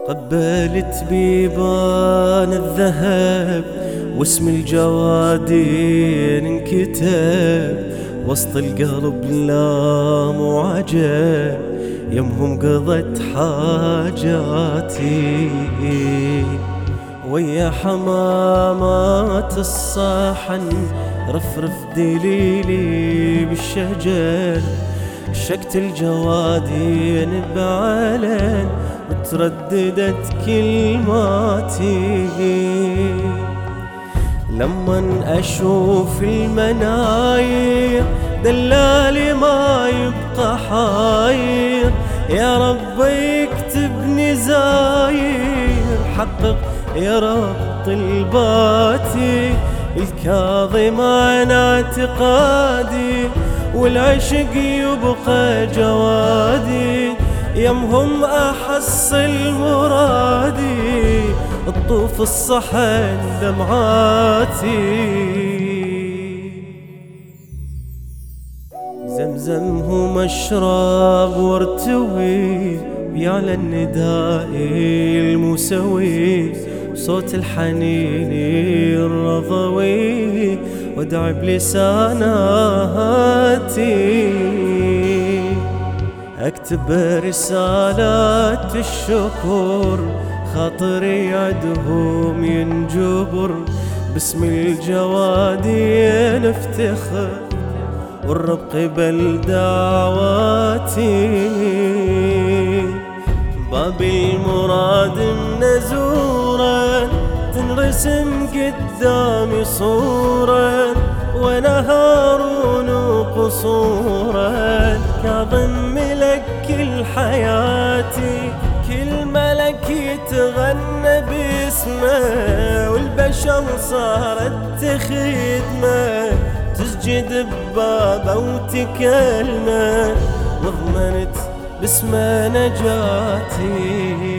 قبلت بيبان الذهب واسم الجوادين انكتب وسط القلب لام وعجب، يمهم قضت حاجاتي ويا حمامات الصحن رفرف دليلي بالشجر، شكت الجوادين بعلن وترددت كلماتي. لمن أشوف المناير دلالي ما يبقى حاير، يا رب يكتبني زاير حقق يا رب طلباتي. الكاظم عن اعتقادي والعشق يبقى جوادي، يمهم أحصل مرادي الطوف الصحن دمعاتي. زمزم هو مشرب وارتوي ويعلى النداء المسوي، صوت الحنين الرضوي وادعي بلساناتي. اكتب رسالات الشكر خاطري عدهم ينجبر، باسم الجوادين افتخر والرب قبل دعواتي. باب المراد منزورا تنرسم قدامي صورا، وانا هارون قصورا كاظم ملك كل حياتي. كل ملك يتغنى باسمه والبشر صارت تخدمه، تسجد ببابه وتكلمه وضمنت باسمه نجاتي.